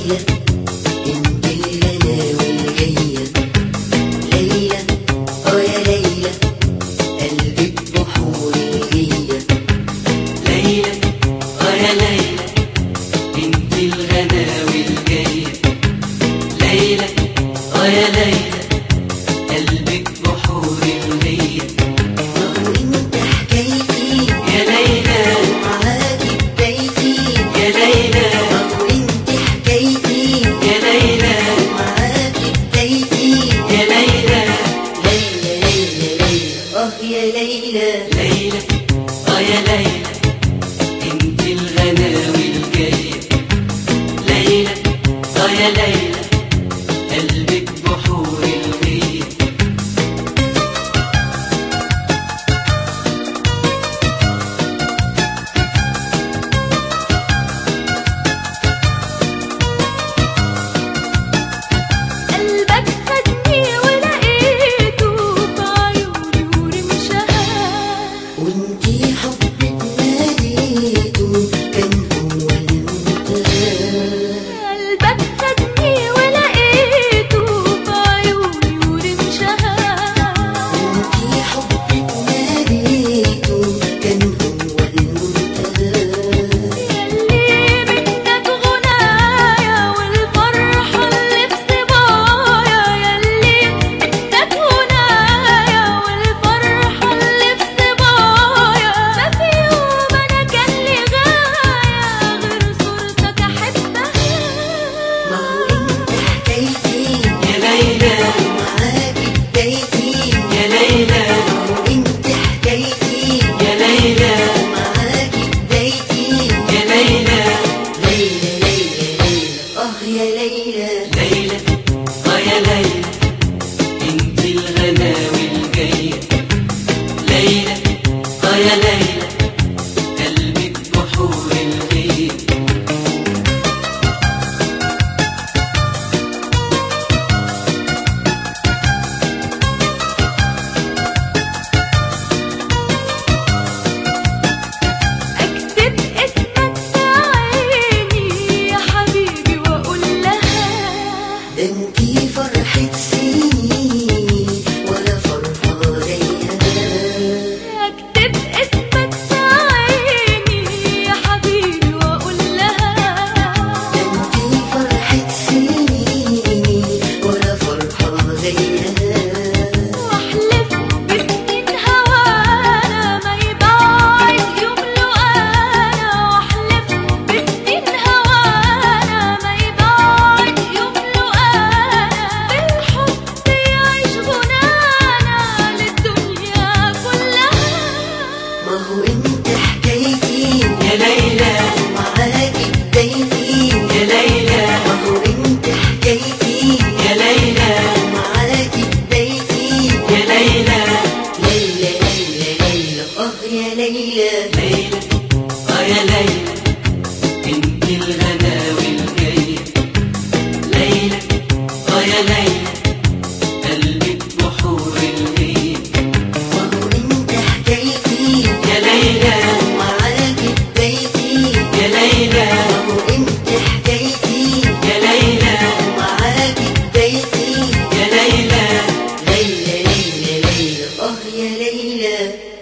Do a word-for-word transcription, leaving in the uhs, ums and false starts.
ليلى انت الغناوي الجاية. ليلى اه يا ليلى قلبك بحور الجية. ليلى اه يا ليلى انت الغناوي الجاية. ليلى اه يا ليلى قلبك بحور الغية. اهو انت حكايتي يا ليلى ومعاكي بدايتي. يا ليلى اهو انت حكايتي يا ليلى ومعاكي بدايتي. يا ليلى ليلى ليلى ليلى اه يا ليلى. ليلى اه يا ليلى انت الغناوي الجاية. ليلى اه يا ليلى قلبك بحور الغية. قلبك خدني ولقيته في عيوني ورمشها. وانتي حبك ناديته كان هو المنتهى. قلبك خدني ولقيته في عيوني ورمشها. وانتي حبك ناديته كان هو المنتهى. ياللي منك غنايا والفرحة اللي في صبايا. ياللي منك غنايا والفرحة اللي في صبايا. ما في يوم أنا كان لي غاية غير صورتك أحبها. ما هو انت حكايتي يا ليلى ومعاكي بدايتي. يا ليلى ما هو انت حكايتي يا ليلى ومعاكي بدايتي. يا ليلى ليلى ليلى ليلى اه يا ليلى. ليلى اه يا ليلى انت الغناوي الجاية. ليلى اه يا ليلى قلبك بحور الغية. أكتب اسمك في عيني يا حبيبي وأقول لها. ده انتي فرحة سنين ولا فرحة زيها. أكتب اسمك في عيني يا حبيبي وأقول لها. ده انتي فرحة سنين ولا فرحة زيها. واحلف بسنين هوانا ما يبعد يوم له أنا. واحلف بسنين هوانا ما يبعد يوم له أنا. بالحب يعيش غنانا للدنيا كلها. ما هو انت حكايتي يا ليلى ومعاكي بدايتي. يا ليلى ما هو انت حكايتي يا ليلى ومعاكي بدايتي. يا ليلى ليلى ليلى ليلى اه يا ليلى. ليلى اه يا ليلى انت الغناوي الجاية. ليلى اه يا ليلى قلبك بحور الغية. ما هو انت حكايتي يا ليلى ومعاكي بدايتي. يا ليلى ما هو انت حكايتي يا ليلى ومعاكي بدايتي. يا ليلى ليلى ليلى ليلى اه يا ليلى.